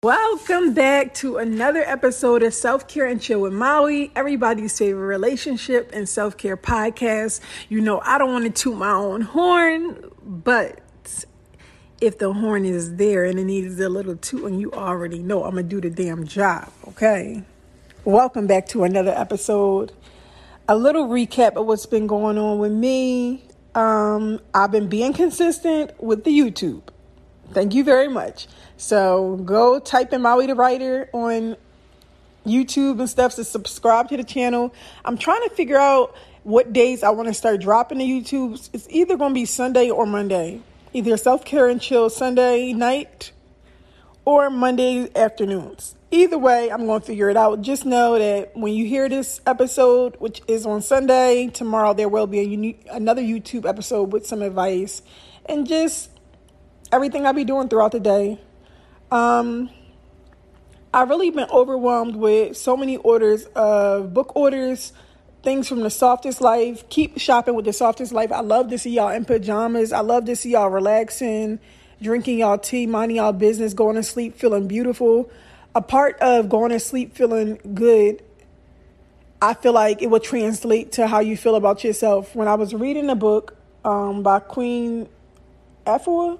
Welcome back to another episode of Self-Care and Chill with Maui, everybody's favorite relationship and self-care podcast. You know, I don't want to toot my own horn, but if the horn is there and it needs a little tooting, you already know I'm going to do the damn job, okay? Welcome back to another episode. A little recap of what's been going on with me. I've been being consistent with the YouTube. Thank you very much. So go type in Maui the Writer on YouTube and stuff to subscribe to the channel. I'm trying to figure out what days I want to start dropping the YouTubes. It's either going to be Sunday or Monday. Either Self-Care and Chill Sunday night or Monday afternoons. Either way, I'm going to figure it out. Just know that when you hear this episode, which is on Sunday, tomorrow there will be another YouTube episode with some advice and just everything I'll be doing throughout the day. I've really been overwhelmed with so many orders of book orders, things from The Softest Life. Keep shopping with The Softest Life. I love to see y'all in pajamas. I love to see y'all relaxing, drinking y'all tea, minding y'all business, going to sleep feeling beautiful. A part of going to sleep feeling good, I feel like it will translate to how you feel about yourself. When I was reading a book by Queen Afua,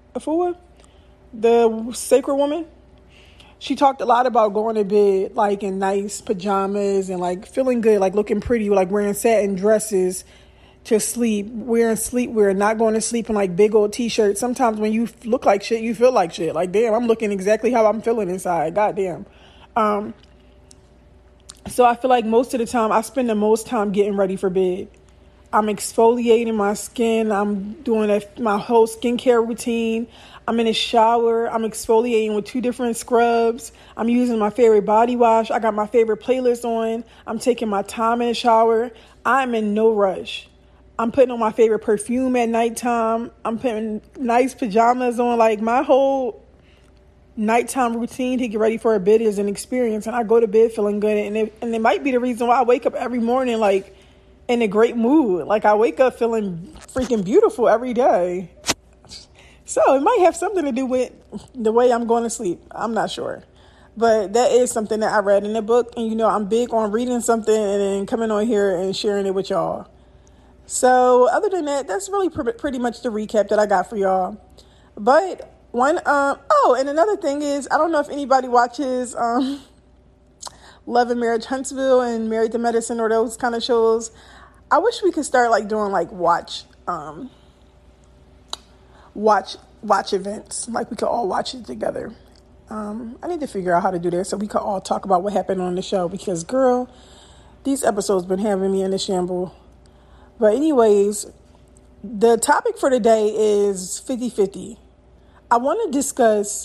the Sacred Woman, she talked a lot about going to bed like in nice pajamas and like feeling good, like looking pretty, like wearing satin dresses to sleep, wearing sleepwear, not going to sleep in like big old t-shirts. Sometimes when you look like shit, you feel like shit. Like, damn, I'm looking exactly how I'm feeling inside. Goddamn. So I feel like most of the time I spend the most time getting ready for bed. I'm exfoliating my skin. I'm doing my whole skincare routine. I'm in the shower. I'm exfoliating with 2 different scrubs. I'm using my favorite body wash. I got my favorite playlist on. I'm taking my time in the shower. I'm in no rush. I'm putting on my favorite perfume at nighttime. I'm putting nice pajamas on. Like, my whole nighttime routine to get ready for a bed is an experience. And I go to bed feeling good. And it might be the reason why I wake up every morning, like, in a great mood. Like, I wake up feeling freaking beautiful every day. So it might have something to do with the way I'm going to sleep. I'm not sure. But that is something that I read in the book. And, you know, I'm big on reading something and then coming on here and sharing it with y'all. So other than that, that's really pretty much the recap that I got for y'all. But and another thing is, I don't know if anybody watches Love and Marriage Huntsville and Married to Medicine or those kind of shows. I wish we could start like doing like watch events. Like we could all watch it together. I need to figure out how to do that so we could all talk about what happened on the show because, girl, these episodes been having me in a shamble. But anyways, the topic for today is 50-50. I want to discuss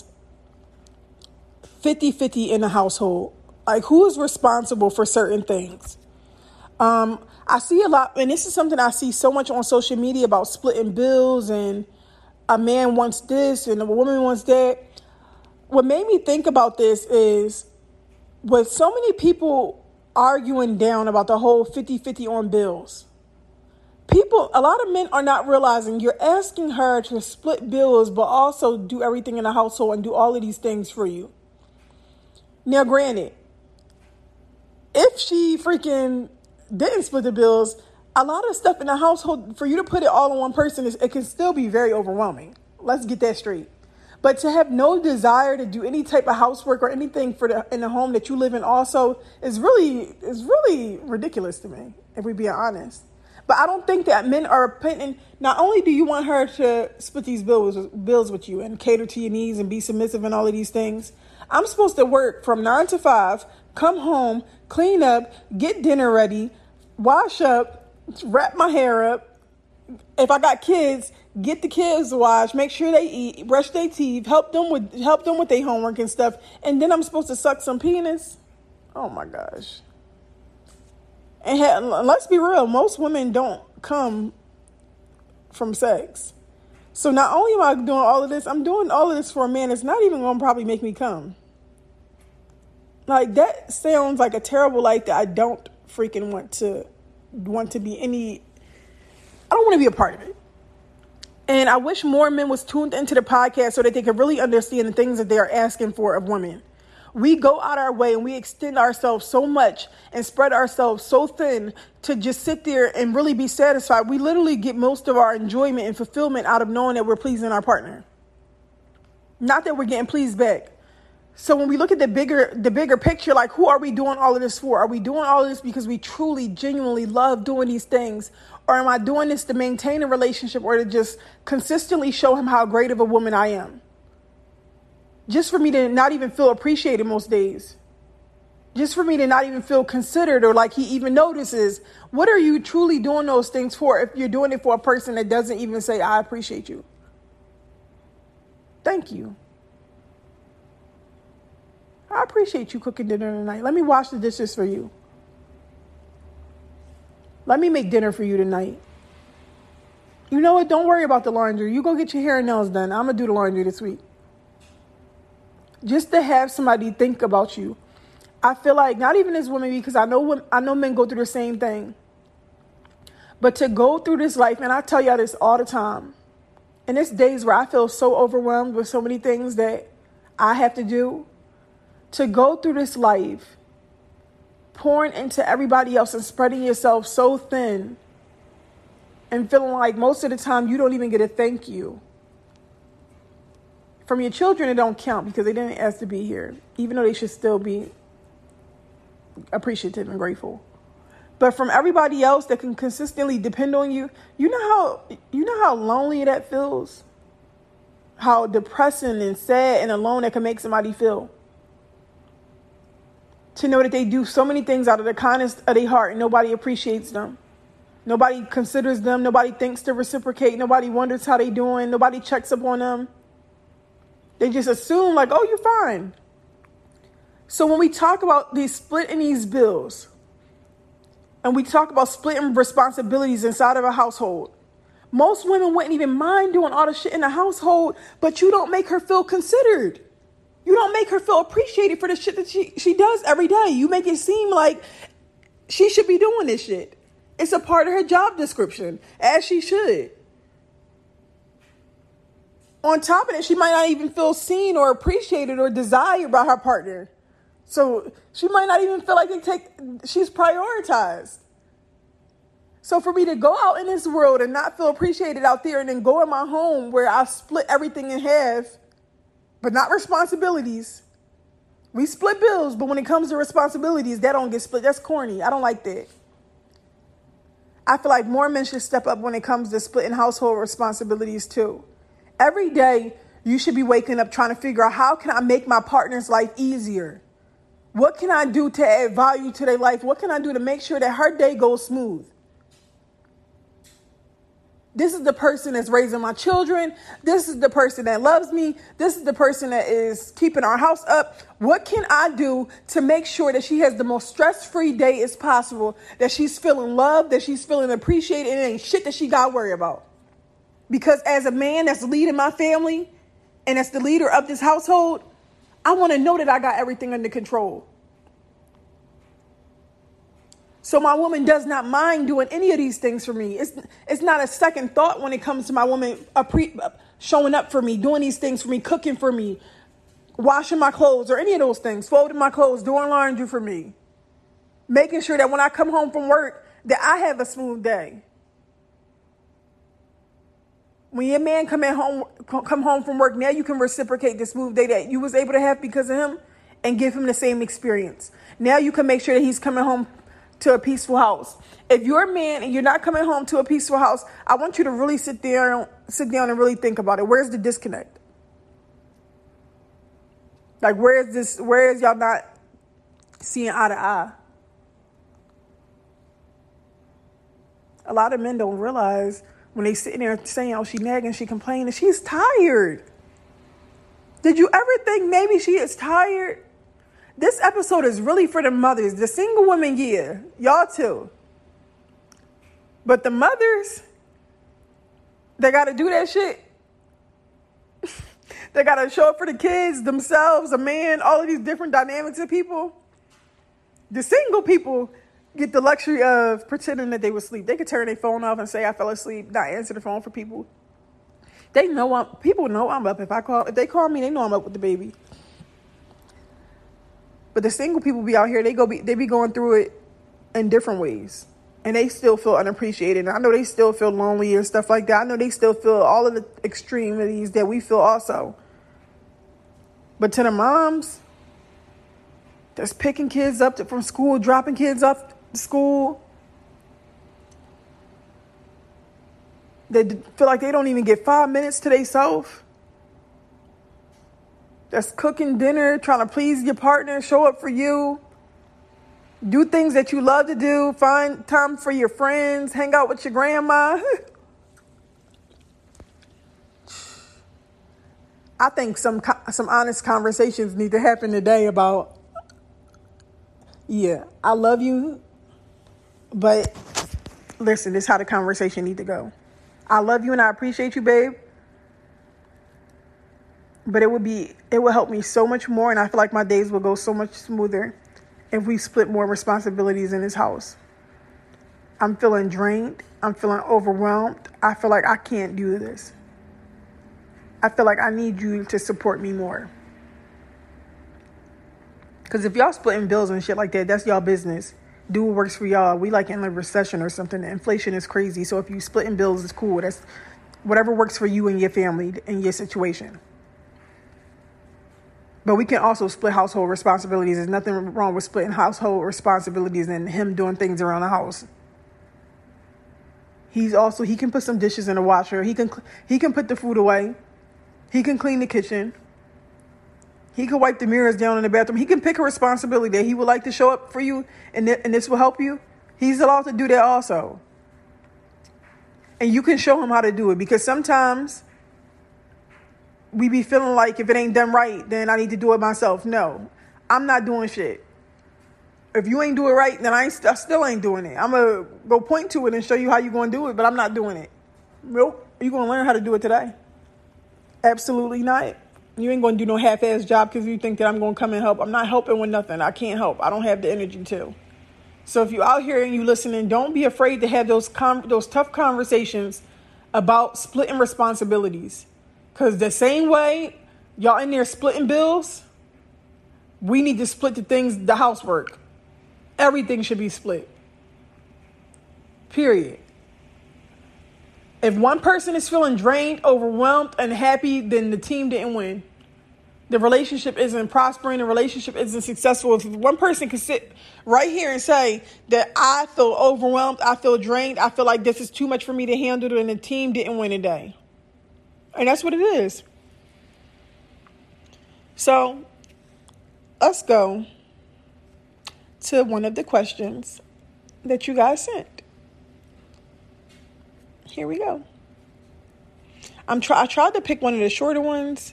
50-50 in the household. Like, who is responsible for certain things? I see a lot, and this is something I see so much on social media about splitting bills and a man wants this and a woman wants that. What made me think about this is with so many people arguing down about the whole 50-50 on bills. A lot of men are not realizing you're asking her to split bills, but also do everything in the household and do all of these things for you. Now, granted, if she freaking didn't split the bills, a lot of stuff in the household, for you to put it all on one person, it can still be very overwhelming. Let's get that straight. But to have no desire to do any type of housework or anything in the home that you live in also is really ridiculous to me, if we're being honest. But I don't think that men are putting, not only do you want her to split these bills with you and cater to your needs and be submissive and all of these things, I'm supposed to work from 9 to 5, come home, clean up, get dinner ready, wash up, wrap my hair up. If I got kids, get the kids washed, make sure they eat, brush their teeth, help them with their homework and stuff. And then I'm supposed to suck some penis? Oh my gosh. And let's be real, most women don't come from sex. So not only am I doing all of this, I'm doing all of this for a man that's not even going to probably make me come. Like, that sounds like a terrible life that I don't freaking want to be I don't want to be a part of it. And I wish more men was tuned into the podcast so that they could really understand the things that they are asking for of women. We go out our way and we extend ourselves so much and spread ourselves so thin to just sit there and really be satisfied. We literally get most of our enjoyment and fulfillment out of knowing that we're pleasing our partner. Not that we're getting pleased back. So when we look at the bigger picture, like, who are we doing all of this for? Are we doing all of this because we truly, genuinely love doing these things? Or am I doing this to maintain a relationship or to just consistently show him how great of a woman I am? Just for me to not even feel appreciated most days. Just for me to not even feel considered or like he even notices. What are you truly doing those things for if you're doing it for a person that doesn't even say, I appreciate you? Thank you. I appreciate you cooking dinner tonight. Let me wash the dishes for you. Let me make dinner for you tonight. You know what? Don't worry about the laundry. You go get your hair and nails done. I'm going to do the laundry this week. Just to have somebody think about you. I feel like, not even as women, because I know men go through the same thing. But to go through this life, and I tell y'all this all the time. And there's days where I feel so overwhelmed with so many things that I have to do. To go through this life, pouring into everybody else and spreading yourself so thin and feeling like most of the time you don't even get a thank you. From your children, it don't count because they didn't ask to be here, even though they should still be appreciative and grateful. But from everybody else that can consistently depend on you, you know how lonely that feels? How depressing and sad and alone that can make somebody feel? To know that they do so many things out of the kindness of their heart and nobody appreciates them. Nobody considers them. Nobody thinks to reciprocate. Nobody wonders how they doing. Nobody checks up on them. They just assume like, oh, you're fine. So when we talk about splitting these bills and we talk about splitting responsibilities inside of a household, most women wouldn't even mind doing all the shit in the household, but you don't make her feel considered. You don't make her feel appreciated for the shit that she does every day. You make it seem like she should be doing this shit. It's a part of her job description, as she should. On top of it, she might not even feel seen or appreciated or desired by her partner. So she might not even feel like she's prioritized. So for me to go out in this world and not feel appreciated out there and then go in my home where I split everything in half, but not responsibilities. We split bills, but when it comes to responsibilities, that don't get split. That's corny. I don't like that. I feel like more men should step up when it comes to splitting household responsibilities too. Every day, you should be waking up trying to figure out, how can I make my partner's life easier? What can I do to add value to their life? What can I do to make sure that her day goes smooth? This is the person that's raising my children. This is the person that loves me. This is the person that is keeping our house up. What can I do to make sure that she has the most stress-free day as possible, that she's feeling loved, that she's feeling appreciated, and it ain't shit that she got to worry about? Because as a man that's leading my family and as the leader of this household, I want to know that I got everything under control. So my woman does not mind doing any of these things for me. It's not a second thought when it comes to my woman showing up for me, doing these things for me, cooking for me, washing my clothes or any of those things, folding my clothes, doing laundry for me, making sure that when I come home from work that I have a smooth day. When your man come home from work, now you can reciprocate the smooth day that you was able to have because of him and give him the same experience. Now you can make sure that he's coming home to a peaceful house. If you're a man and you're not coming home to a peaceful house, I want you to really sit down and really think about it. Where's the disconnect? Like, where is y'all not seeing eye to eye? A lot of men don't realize when they sitting there saying, oh, she nagging, she complaining, she's tired. Did you ever think maybe she is tired? This episode is really for the mothers. The single women, yeah, y'all too. But the mothers, they got to do that shit. They got to show up for the kids, themselves, a man, all of these different dynamics of people. The single people get the luxury of pretending that they were asleep. They could turn their phone off and say, I fell asleep, not answer the phone for people. People know I'm up. If they call me, they know I'm up with the baby. But the single people be out here, they be going through it in different ways. And they still feel unappreciated. And I know they still feel lonely and stuff like that. I know they still feel all of the extremities that we feel also. But to the moms that's picking kids up from school, dropping kids off to school, they feel like they don't even get 5 minutes to themselves. That's cooking dinner, trying to please your partner, show up for you. Do things that you love to do. Find time for your friends. Hang out with your grandma. I think some honest conversations need to happen today about, yeah, I love you, but listen, this is how the conversation need to go. I love you and I appreciate you, babe. But it would help me so much more, and I feel like my days will go so much smoother if we split more responsibilities in this house. I'm feeling drained. I'm feeling overwhelmed. I feel like I can't do this. I feel like I need you to support me more. Because if y'all splitting bills and shit like that, that's y'all business. Do what works for y'all. We like in a recession or something. The inflation is crazy. So if you splitting bills, it's cool. That's whatever works for you and your family and your situation. But we can also split household responsibilities. There's nothing wrong with splitting household responsibilities and him doing things around the house. He can put some dishes in the washer. He can put the food away. He can clean the kitchen. He can wipe the mirrors down in the bathroom. He can pick a responsibility that he would like to show up for you, and this will help you. He's allowed to do that also. And you can show him how to do it, because sometimes we be feeling like if it ain't done right, then I need to do it myself. No, I'm not doing shit. If you ain't do it right, then I still ain't doing it. I'm going to go point to it and show you how you're going to do it, but I'm not doing it. Nope. You're going to learn how to do it today. Absolutely not. You ain't going to do no half-ass job because you think that I'm going to come and help. I'm not helping with nothing. I can't help. I don't have the energy to. So if you're out here and you listening, don't be afraid to have those tough conversations about splitting responsibilities. Because the same way y'all in there splitting bills, we need to split the housework. Everything should be split. Period. If one person is feeling drained, overwhelmed, unhappy, then the team didn't win. The relationship isn't prospering. The relationship isn't successful. If one person can sit right here and say that I feel overwhelmed, I feel drained, I feel like this is too much for me to handle, and the team didn't win today. And that's what it is. So let's go to one of the questions that you guys sent. Here we go. I tried to pick one of the shorter ones.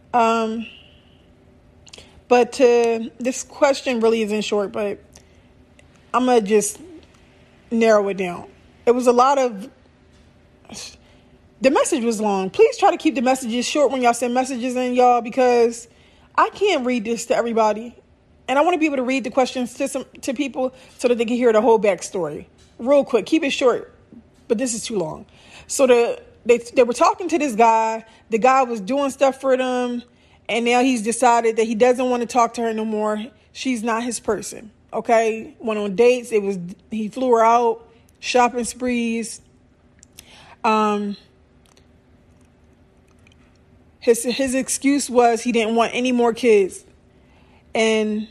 But this question really isn't short, but I'm going to just narrow it down. It was the message was long. Please try to keep the messages short when y'all send messages in, y'all, because I can't read this to everybody. And I want to be able to read the questions to people so that they can hear the whole backstory. Real quick, keep it short, but this is too long. So they were talking to this guy. The guy was doing stuff for them. And now he's decided that he doesn't want to talk to her no more. She's not his person. Okay. Went on dates. He flew her out, shopping sprees. His excuse was he didn't want any more kids. And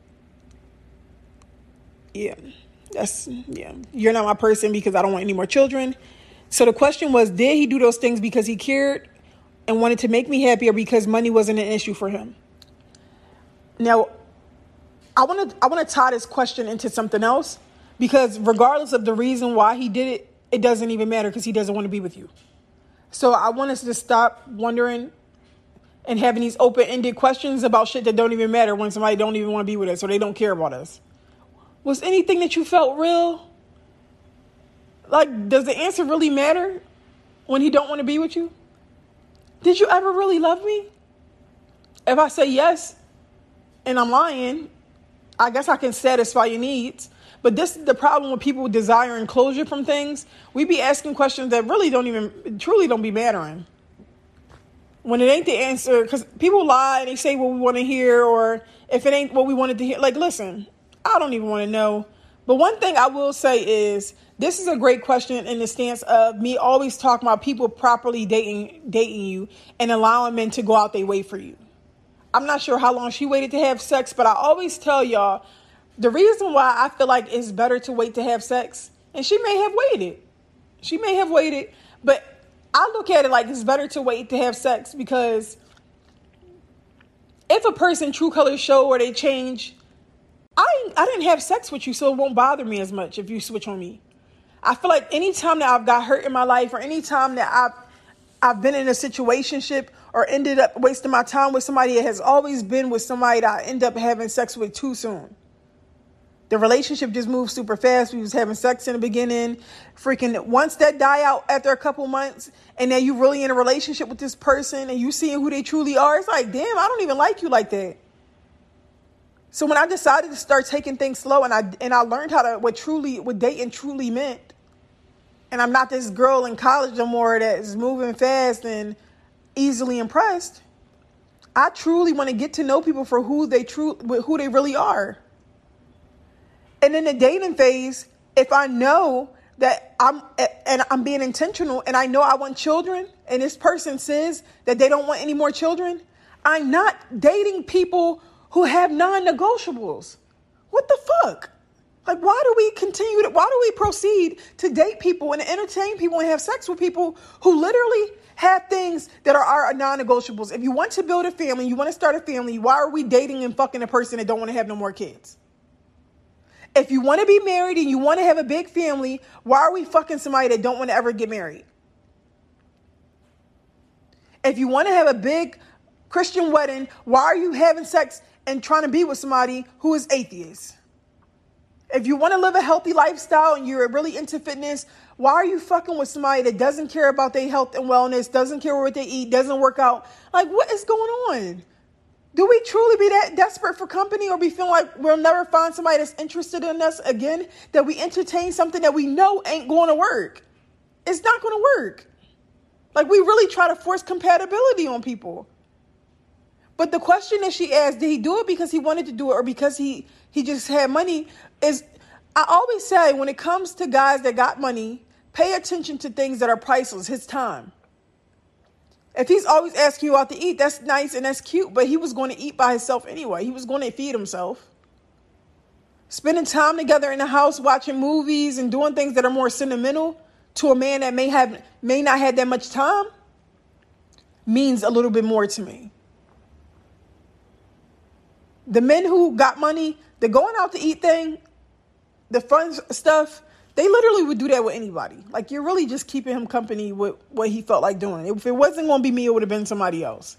you're not my person because I don't want any more children. So the question was, did he do those things because he cared and wanted to make me happier, because money wasn't an issue for him? Now, I want to tie this question into something else, because regardless of the reason why he did it, it doesn't even matter, because he doesn't want to be with you. So I want us to stop wondering and having these open-ended questions about shit that don't even matter when somebody don't even want to be with us or they don't care about us. Was anything that you felt real? Like, does the answer really matter when he don't want to be with you? Did you ever really love me? If I say yes and I'm lying, I guess I can satisfy your needs. But this is the problem with people desiring closure from things. We be asking questions that really truly don't be mattering. When it ain't the answer, because people lie and they say what we want to hear, or if it ain't what we wanted to hear, like, listen, I don't even want to know. But one thing I will say is, this is a great question in the stance of me always talking about people properly dating you and allowing men to go out their way for you. I'm not sure how long she waited to have sex, but I always tell y'all, the reason why I feel like it's better to wait to have sex, and she may have waited. She may have waited, but I look at it like it's better to wait to have sex, because if a person true colors show or they change, I didn't have sex with you, so it won't bother me as much if you switch on me. I feel like anytime that I've got hurt in my life, or anytime that I've been in a situationship or ended up wasting my time with somebody, it has always been with somebody that I end up having sex with too soon. The relationship just moved super fast. We was having sex in the beginning. Freaking once that die out after a couple months, and then you really in a relationship with this person and you seeing who they truly are, it's like, damn, I don't even like you like that. So when I decided to start taking things slow, and I learned how to what dating truly meant, and I'm not this girl in college no more that is moving fast and easily impressed. I truly want to get to know people for who they really are. And in the dating phase, if I know that I'm being intentional, and I know I want children, and this person says that they don't want any more children, I'm not dating people who have non-negotiables. What the fuck? Like, why do we proceed to date people and entertain people and have sex with people who literally have things that are our non-negotiables? If you want to build a family, you want to start a family, why are we dating and fucking a person that don't want to have no more kids? If you want to be married and you want to have a big family, why are we fucking somebody that don't want to ever get married? If you want to have a big Christian wedding, why are you having sex and trying to be with somebody who is atheist? If you want to live a healthy lifestyle and you're really into fitness, why are you fucking with somebody that doesn't care about their health and wellness, doesn't care what they eat, doesn't work out? Like, what is going on? Do we truly be that desperate for company, or we feel like we'll never find somebody that's interested in us again, that we entertain something that we know ain't going to work? It's not going to work. Like, we really try to force compatibility on people. But the question that she asked, did he do it because he wanted to do it or because he just had money, is, I always say, when it comes to guys that got money, pay attention to things that are priceless, his time. If he's always asking you out to eat, that's nice and that's cute, but he was going to eat by himself anyway. He was going to feed himself. Spending time together in the house, watching movies and doing things that are more sentimental to a man that may not have that much time means a little bit more to me. The men who got money, the going out to eat thing, the fun stuff, they literally would do that with anybody. Like, you're really just keeping him company with what he felt like doing. If it wasn't going to be me, it would have been somebody else.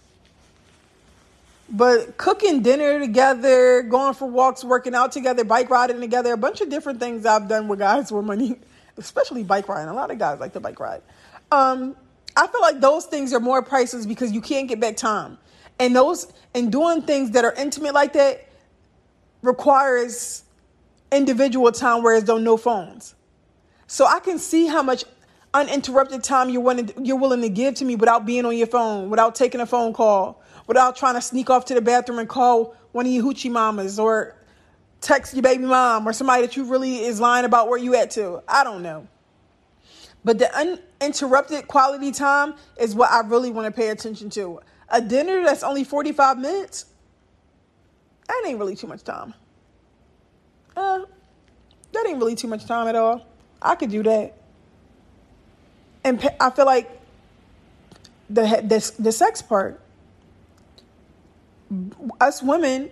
But cooking dinner together, going for walks, working out together, bike riding together, a bunch of different things I've done with guys with money, especially bike riding. A lot of guys like to bike ride. I feel like those things are more priceless because you can't get back time. And doing things that are intimate like that requires individual time, whereas though no phones. So I can see how much uninterrupted time you're willing to give to me without being on your phone, without taking a phone call, without trying to sneak off to the bathroom and call one of your hoochie mamas or text your baby mom or somebody that you really is lying about where you at to. I don't know. But the uninterrupted quality time is what I really want to pay attention to. A dinner that's only 45 minutes, that ain't really too much time. That ain't really too much time at all. I could do that. And I feel like the sex part, us women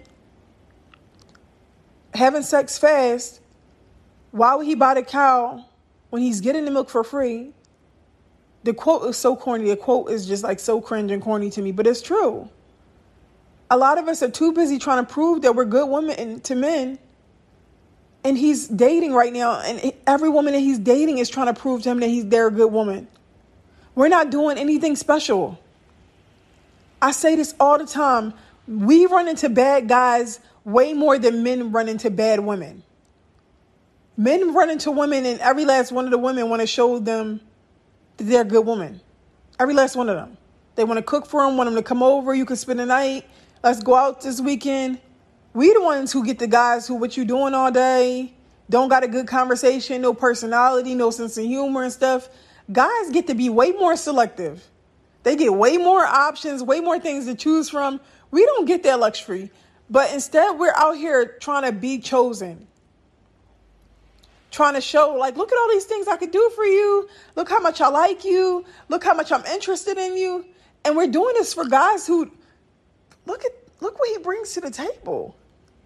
having sex fast, why would he buy the cow when he's getting the milk for free? The quote is so corny. The quote is just like so cringe and corny to me, but it's true. A lot of us are too busy trying to prove that we're good women to men. And he's dating right now, and every woman that he's dating is trying to prove to him that they're a good woman. We're not doing anything special. I say this all the time. We run into bad guys way more than men run into bad women. Men run into women, and every last one of the women want to show them that they're a good woman. Every last one of them. They want to cook for them, want them to come over. You can spend the night. Let's go out this weekend. We the ones who get the guys who, what you doing all day? Don't got a good conversation, no personality, no sense of humor and stuff. Guys get to be way more selective. They get way more options, way more things to choose from. We don't get that luxury. But instead, we're out here trying to be chosen. Trying to show, like, look at all these things I could do for you. Look how much I like you. Look how much I'm interested in you. And we're doing this for guys who, look what he brings to the table.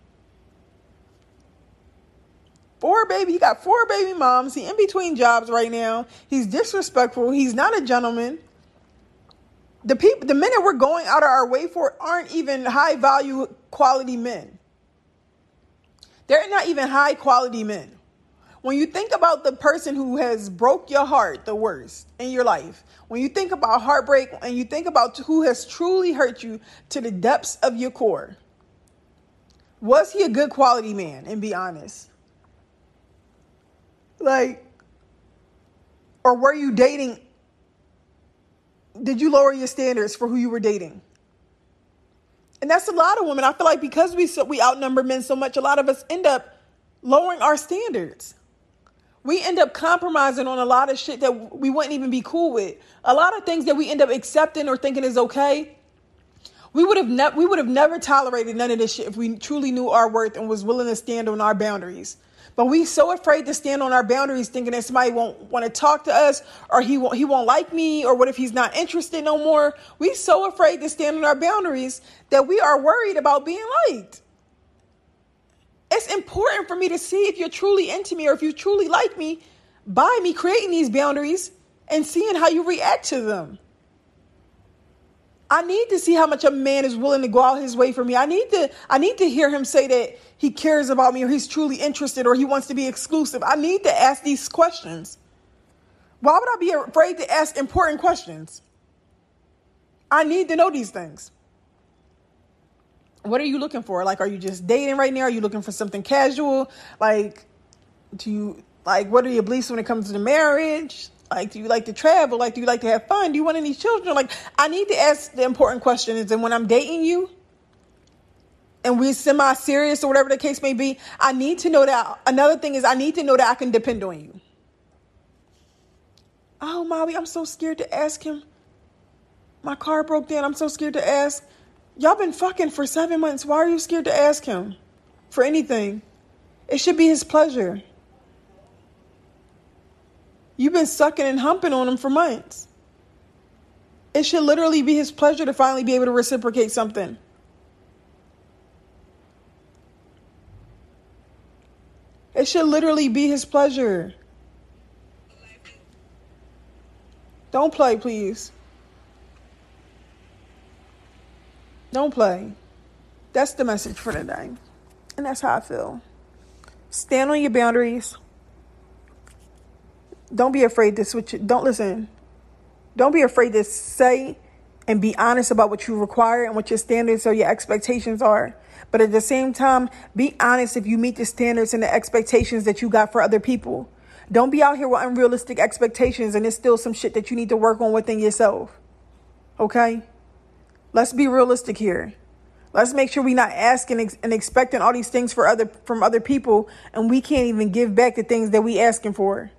He got 4 baby moms. He in between jobs right now. He's disrespectful. He's not a gentleman. The men that we're going out of our way for aren't even high value quality men. They're not even high quality men. When you think about the person who has broke your heart the worst in your life, when you think about heartbreak and you think about who has truly hurt you to the depths of your core, was he a good quality man? And be honest. Like, or were you dating? Did you lower your standards for who you were dating? And that's a lot of women. I feel like because we outnumber men so much, a lot of us end up lowering our standards. We end up compromising on a lot of shit that we wouldn't even be cool with. A lot of things that we end up accepting or thinking is okay. We would have never tolerated none of this shit if we truly knew our worth and was willing to stand on our boundaries. But we so afraid to stand on our boundaries, thinking that somebody won't want to talk to us, or he won't like me, or what if he's not interested no more? We so afraid to stand on our boundaries that we are worried about being liked. It's important for me to see if you're truly into me or if you truly like me by me creating these boundaries and seeing how you react to them. I need to see how much a man is willing to go out his way for me. I need to hear him say that he cares about me or he's truly interested or he wants to be exclusive. I need to ask these questions. Why would I be afraid to ask important questions? I need to know these things. What are you looking for? Like, are you just dating right now? Are you looking for something casual? Like, what are your beliefs when it comes to marriage? Like, do you like to travel? Like, do you like to have fun? Do you want any children? Like, I need to ask the important questions. And when I'm dating you and we're semi-serious or whatever the case may be, I need to know that. Another thing is I need to know that I can depend on you. Oh, Molly, I'm so scared to ask him. My car broke down. I'm so scared to ask. Y'all been fucking for 7 months. Why are you scared to ask him for anything? It should be his pleasure. You've been sucking and humping on him for months. It should literally be his pleasure to finally be able to reciprocate something. It should literally be his pleasure. Don't play, please. Don't play. That's the message for today. And that's how I feel. Stand on your boundaries. Don't be afraid to switch it. Don't be afraid to say and be honest about what you require and what your standards or your expectations are. But at the same time, be honest if you meet the standards and the expectations that you got for other people. Don't be out here with unrealistic expectations and there's still some shit that you need to work on within yourself. Okay? Let's be realistic here. Let's make sure we're not asking and expecting all these things from other people and we can't even give back the things that we asking for.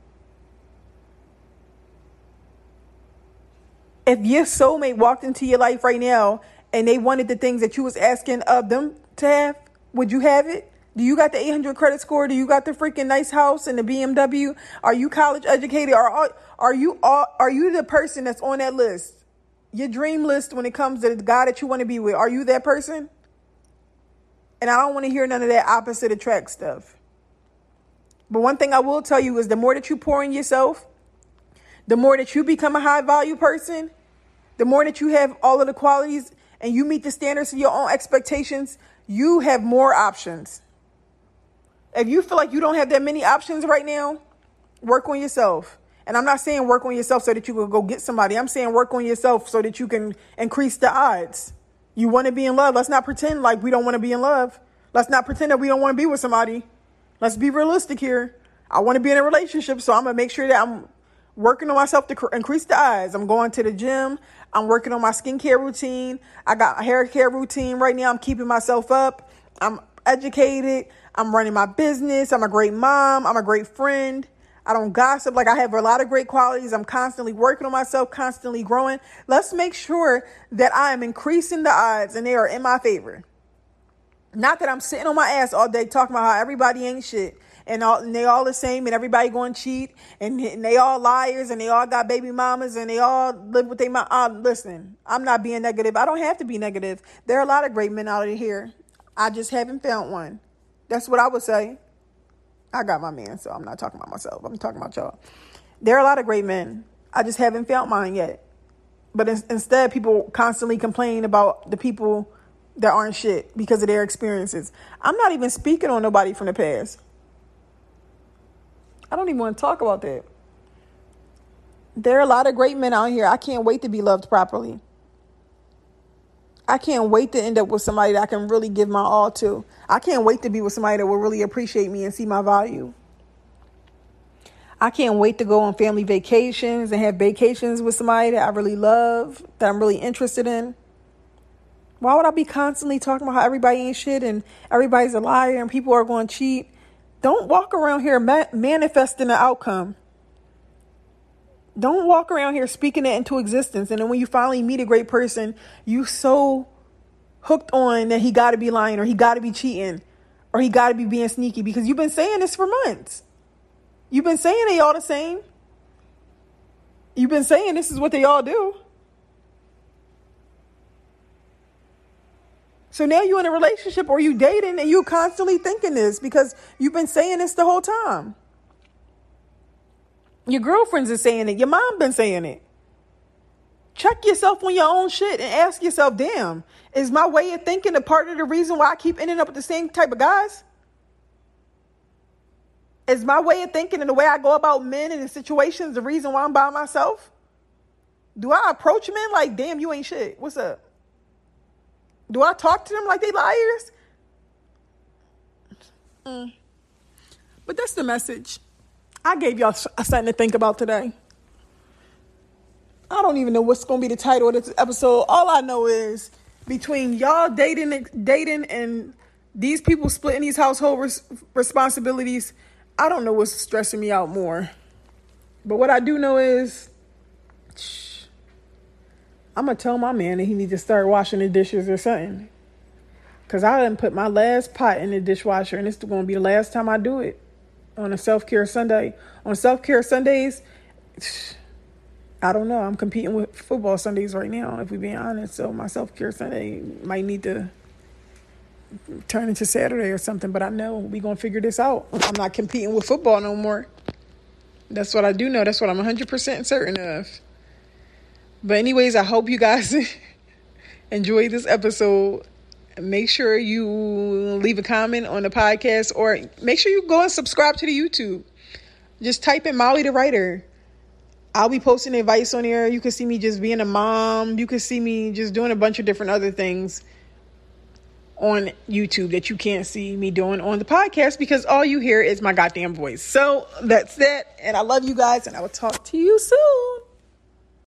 If your soulmate walked into your life right now and they wanted the things that you was asking of them to have, would you have it? Do you got the 800 credit score? Do you got the freaking nice house and the BMW? Are you college educated? Are you the person that's on that list? Your dream list when it comes to the guy that you want to be with. Are you that person? And I don't want to hear none of that opposite attract stuff. But one thing I will tell you is the more that you pour in yourself, the more that you become a high value person, the more that you have all of the qualities and you meet the standards of your own expectations, you have more options. If you feel like you don't have that many options right now, work on yourself. And I'm not saying work on yourself so that you can go get somebody. I'm saying work on yourself so that you can increase the odds. You want to be in love. Let's not pretend like we don't want to be in love. Let's not pretend that we don't want to be with somebody. Let's be realistic here. I want to be in a relationship, so I'm going to make sure that I'm working on myself to increase the odds. I'm going to the gym. I'm working on my skincare routine. I got a hair care routine right now. I'm keeping myself up. I'm educated. I'm running my business. I'm a great mom. I'm a great friend. I don't gossip. Like, I have a lot of great qualities. I'm constantly working on myself, constantly growing. Let's make sure that I am increasing the odds and they are in my favor. Not that I'm sitting on my ass all day talking about how everybody ain't shit and they all the same and everybody going to cheat and they all liars and they all got baby mamas and they all live with their mom. Listen, I'm not being negative. I don't have to be negative. There are a lot of great men out here. I just haven't found one. That's what I would say. I got my man, so I'm not talking about myself. I'm talking about y'all. There are a lot of great men. I just haven't found mine yet. But instead, people constantly complain about the people that aren't shit because of their experiences. I'm not even speaking on nobody from the past. I don't even want to talk about that. There are a lot of great men out here. I can't wait to be loved properly. I can't wait to end up with somebody that I can really give my all to. I can't wait to be with somebody that will really appreciate me and see my value. I can't wait to go on family vacations and have vacations with somebody that I really love, that I'm really interested in. Why would I be constantly talking about how everybody ain't shit and everybody's a liar and people are going to cheat? Don't walk around here manifesting the outcome. Don't walk around here speaking it into existence. And then when you finally meet a great person, you so hooked on that he got to be lying or he got to be cheating or he got to be being sneaky because you've been saying this for months. You've been saying they all the same. You've been saying this is what they all do. So now you're in a relationship or you dating and you constantly thinking this because you've been saying this the whole time. Your girlfriends are saying it. Your mom been saying it. Check yourself on your own shit and ask yourself, damn, is my way of thinking a part of the reason why I keep ending up with the same type of guys? Is my way of thinking and the way I go about men and the situations the reason why I'm by myself? Do I approach men like, damn, you ain't shit? What's up? Do I talk to them like they liars? But that's the message. I gave y'all something to think about today. I don't even know what's going to be the title of this episode. All I know is between y'all dating and these people splitting these household responsibilities, I don't know what's stressing me out more. But what I do know is I'm going to tell my man that he needs to start washing the dishes or something. Because I done put my last pot in the dishwasher and it's going to be the last time I do it. On a self-care Sunday. On self-care Sundays, I don't know. I'm competing with football Sundays right now, if we're being honest. So my self-care Sunday might need to turn into Saturday or something. But I know we're going to figure this out. I'm not competing with football no more. That's what I do know. That's what I'm 100% certain of. But anyways, I hope you guys enjoyed this episode. Make sure you leave a comment on the podcast or make sure you go and subscribe to the YouTube. Just type in Molly the Writer. I'll be posting advice on there. You can see me just being a mom. You can see me just doing a bunch of different other things on YouTube that you can't see me doing on the podcast because all you hear is my goddamn voice. So that's that. And I love you guys and I will talk to you soon.